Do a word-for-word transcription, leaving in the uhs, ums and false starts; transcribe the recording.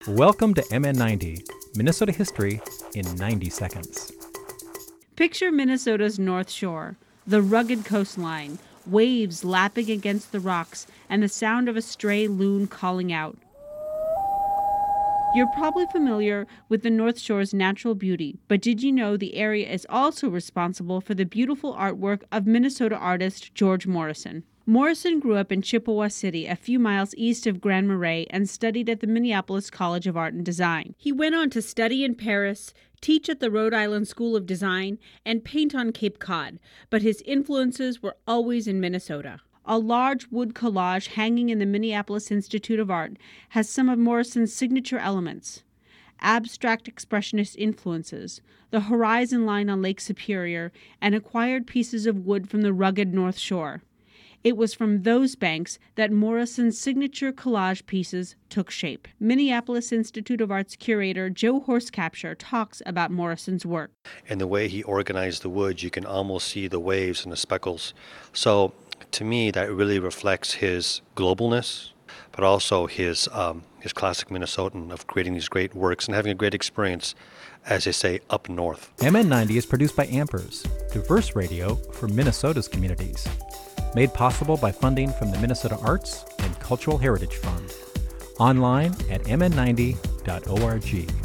Welcome to M N ninety, Minnesota History in ninety seconds. Picture Minnesota's North Shore, the rugged coastline, waves lapping against the rocks, and the sound of a stray loon calling out. You're probably familiar with the North Shore's natural beauty, but did you know the area is also responsible for the beautiful artwork of Minnesota artist George Morrison? Morrison grew up in Chippewa City, a few miles east of Grand Marais, and studied at the Minneapolis College of Art and Design. He went on to study in Paris, teach at the Rhode Island School of Design, and paint on Cape Cod, but his influences were always in Minnesota. A large wood collage hanging in the Minneapolis Institute of Art has some of Morrison's signature elements: abstract expressionist influences, the horizon line on Lake Superior, and acquired pieces of wood from the rugged North Shore. It was from those banks that Morrison's signature collage pieces took shape. Minneapolis Institute of Art's curator Joe Horskapsher talks about Morrison's work. And the way he organized the wood, you can almost see the waves and the speckles. So to me, that really reflects his globalness, but also his um, his classic Minnesotan of creating these great works and having a great experience, as they say, up north. M N ninety is produced by Ampers, diverse radio for Minnesota's communities. Made possible by funding from the Minnesota Arts and Cultural Heritage Fund. Online at m n ninety dot org.